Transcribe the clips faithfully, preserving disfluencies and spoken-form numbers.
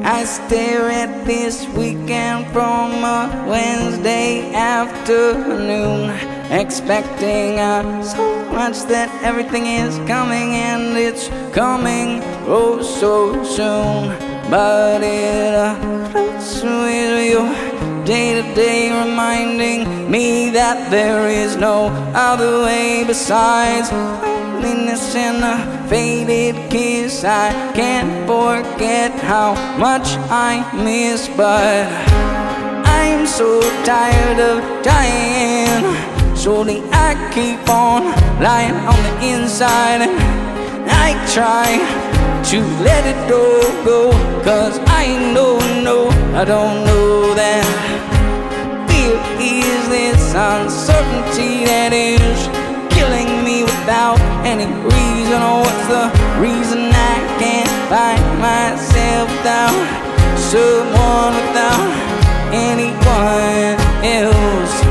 I stare at this weekend from a Wednesday afternoon, expecting uh, so much that everything is coming, and it's coming oh so soon. But it uh, floats with you day to day, reminding me that there is no other way besides loneliness and a faded kiss. I can't forget how much I miss, but I'm so tired of dying. Slowly I keep on lying on the inside, and I try to let it go, go, cause I know, no, I don't know that fear is this uncertainty that is killing me without any reason. Oh, what's the reason I can't find myself without someone, without anyone else?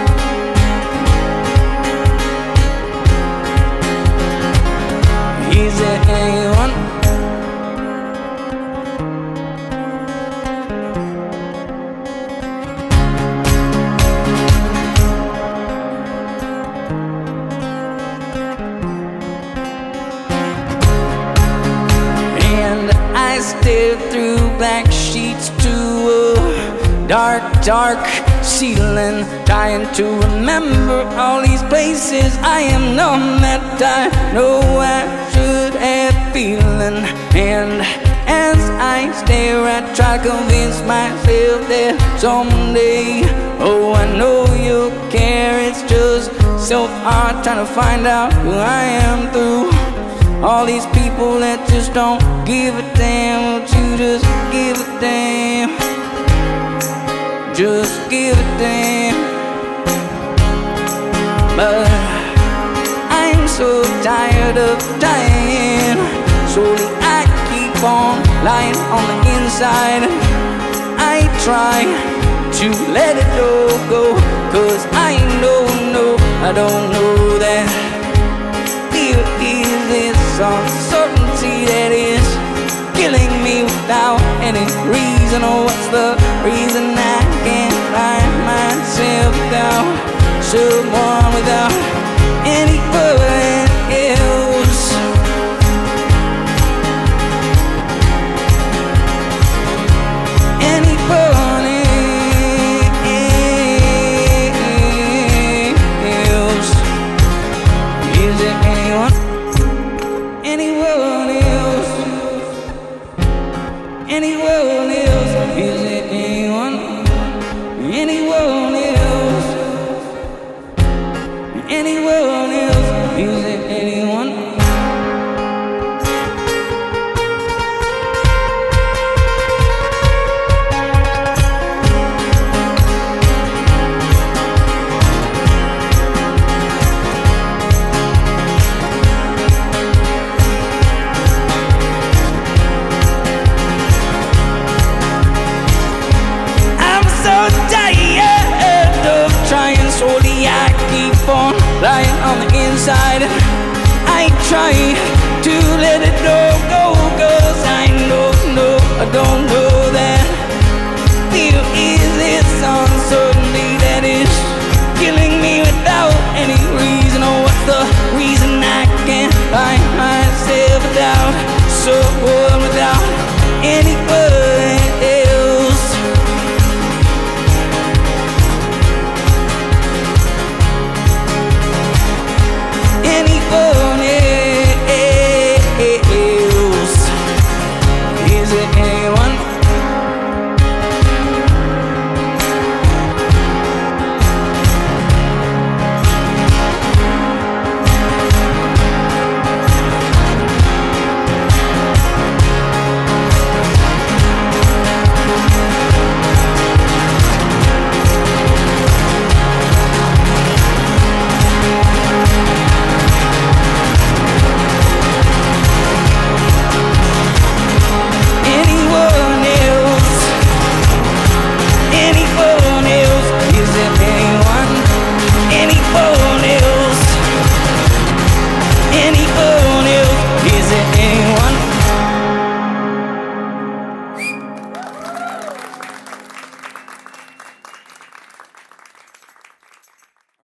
Is there anyone? And I stare through black sheets to a dark, dark ceiling, trying to remember all these places I am numb, that I know I should have feeling. And as I stare, I try to convince myself that someday, oh, I know you'll care. It's just so hard trying to find out who I am through all these people that just don't give a damn. Won't you just give a damn? Just give a damn. But I'm so tired of dying. Slowly I keep on lying on the inside. I try to let it all go, cause I know, no, I don't know that fear is this uncertainty that is killing me without any reason. Oh, what's the reason I can't find myself without someone, without anyone else? Anyone else? Is there anyone? Anyone else? Anyone else? Is there anyone? Anyone else? Anyone else? Is there anyone? Slowly I keep on lying on the inside. I try to let it all go, cause I know, no, I don't know that fear is this uncertainty that is killing me without any reason. Oh, what's the reason I can't find myself without someone, without any